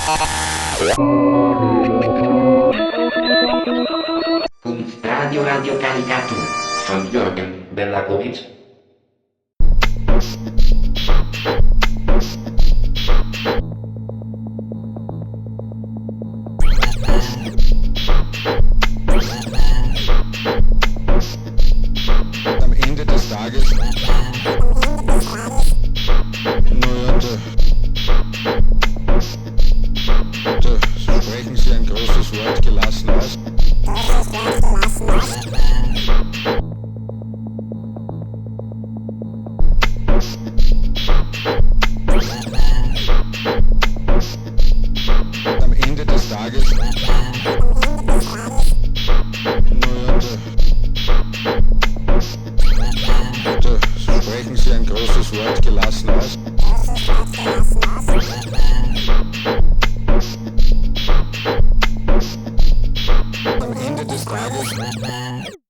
Radio Caricatur von Jürgen Bellakowitsch. Am Ende des Tages sprechen Sie ein großes Wort gelassen aus. Am Ende des Tages sprechen Sie ein großes Wort gelassen aus. Am Ende des Tages